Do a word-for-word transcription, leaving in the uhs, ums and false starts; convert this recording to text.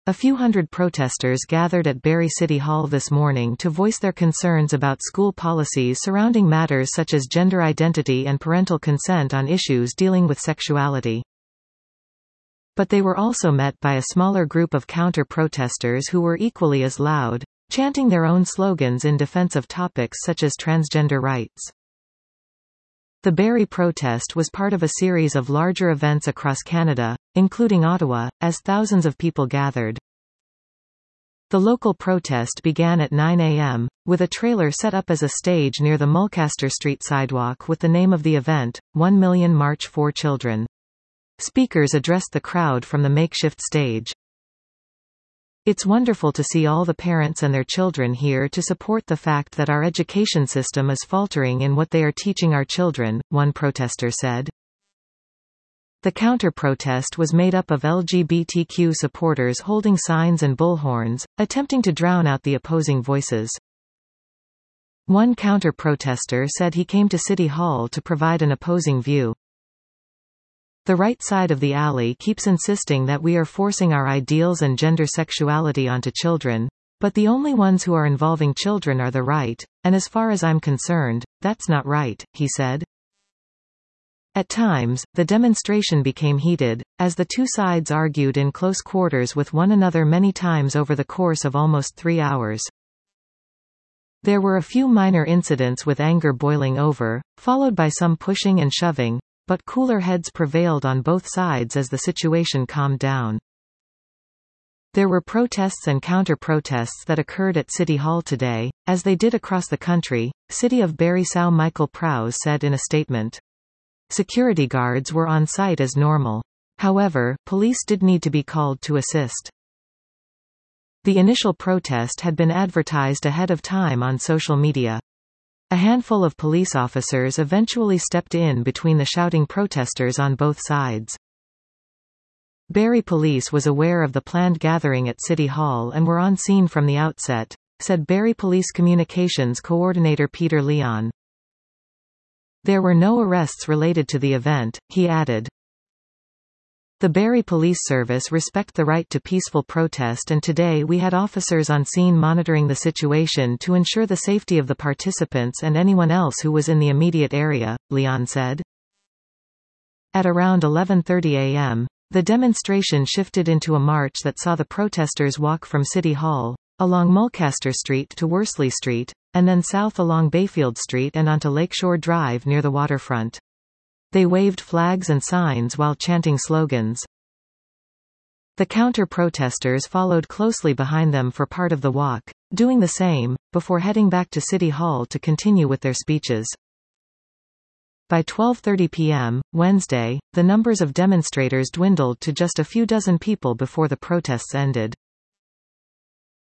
A few hundred protesters gathered at Barrie City Hall this morning to voice their concerns about school policies surrounding matters such as gender identity and parental consent on issues dealing with sexuality. But they were also met by a smaller group of counter-protesters who were equally as loud, chanting their own slogans in defense of topics such as transgender rights. The Barrie protest was part of a series of larger events across Canada, including Ottawa, as thousands of people gathered. The local protest began at nine a m, with a trailer set up as a stage near the Mulcaster Street sidewalk with the name of the event, one million March for Children. Speakers addressed the crowd from the makeshift stage. "It's wonderful to see all the parents and their children here to support the fact that our education system is faltering in what they are teaching our children," one protester said. The counter-protest was made up of L G B T Q supporters holding signs and bullhorns, attempting to drown out the opposing voices. One counter-protester said he came to City Hall to provide an opposing view. "The right side of the alley keeps insisting that we are forcing our ideals and gender sexuality onto children, but the only ones who are involving children are the right, and as far as I'm concerned, that's not right," he said. At times, the demonstration became heated, as the two sides argued in close quarters with one another many times over the course of almost three hours. There were a few minor incidents with anger boiling over, followed by some pushing and shoving, but cooler heads prevailed on both sides as the situation calmed down. There were protests and counter-protests that occurred at City Hall today, as they did across the country, City of Barrie S O W Michael Prowse said in a statement. Security guards were on site as normal. However, police did need to be called to assist. The initial protest had been advertised ahead of time on social media. A handful of police officers eventually stepped in between the shouting protesters on both sides. Barrie Police was aware of the planned gathering at City Hall and were on scene from the outset, said Barrie Police Communications Coordinator Peter Leon. There were no arrests related to the event, he added. The Barrie Police Service respect the right to peaceful protest, and today we had officers on scene monitoring the situation to ensure the safety of the participants and anyone else who was in the immediate area, Leon said. At around eleven thirty a m, the demonstration shifted into a march that saw the protesters walk from City Hall, along Mulcaster Street to Worsley Street, and then south along Bayfield Street and onto Lakeshore Drive near the waterfront. They waved flags and signs while chanting slogans. The counter-protesters followed closely behind them for part of the walk, doing the same, before heading back to City Hall to continue with their speeches. By twelve thirty p m, Wednesday, the numbers of demonstrators dwindled to just a few dozen people before the protests ended.